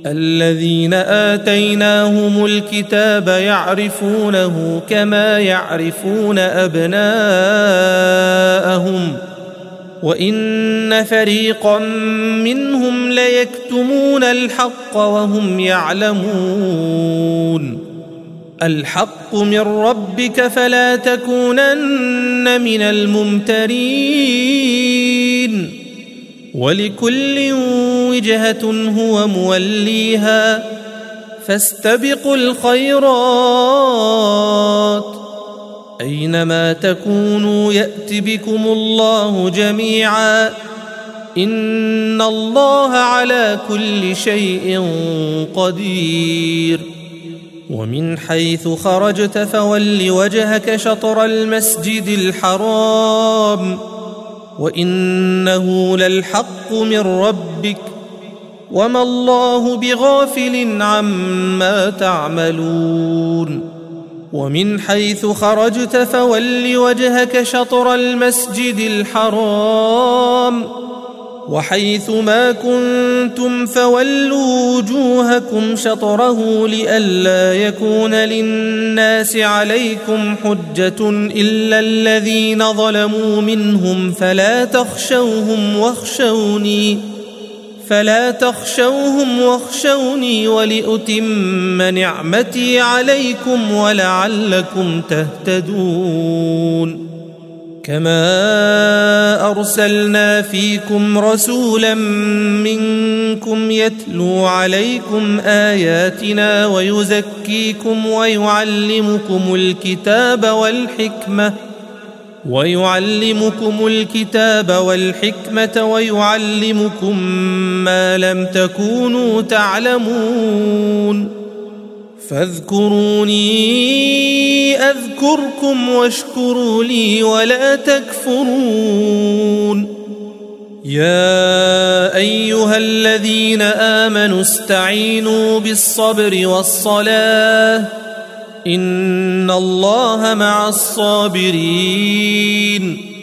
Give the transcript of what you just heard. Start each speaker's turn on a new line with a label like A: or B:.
A: الذين آتيناهم الكتاب يعرفونه كما يعرفون أبناءهم وإن فريقا منهم ليكتمون الحق وهم يعلمون الحق من ربك فلا تكونن من الممترين ولكل وجهة هو موليها فاستبقوا الخيرات أينما تكونوا يأت بكم الله جميعا إن الله على كل شيء قدير ومن حيث خرجت فول وجهك شطر المسجد الحرام وإنه للحق من ربك وما الله بغافل عما تعملون ومن حيث خرجت فول وجهك شطر المسجد الحرام وحيث ما كنتم فولوا وجوهكم شطره لئلا يكون للناس عليكم حجة إلا الذين ظلموا منهم فلا تخشوهم واخشوني ولأتم نعمتي عليكم ولعلكم تهتدون كما أرسلنا فيكم رسولا منكم يتلو عليكم آياتنا ويزكيكم ويعلمكم الكتاب والحكمة ويعلمكم ما لم تكونوا تعلمون فاذكروني أذكركم واشكروا لي ولا تكفرون يا أيها الذين آمنوا استعينوا بالصبر والصلاة إن الله مع الصابرين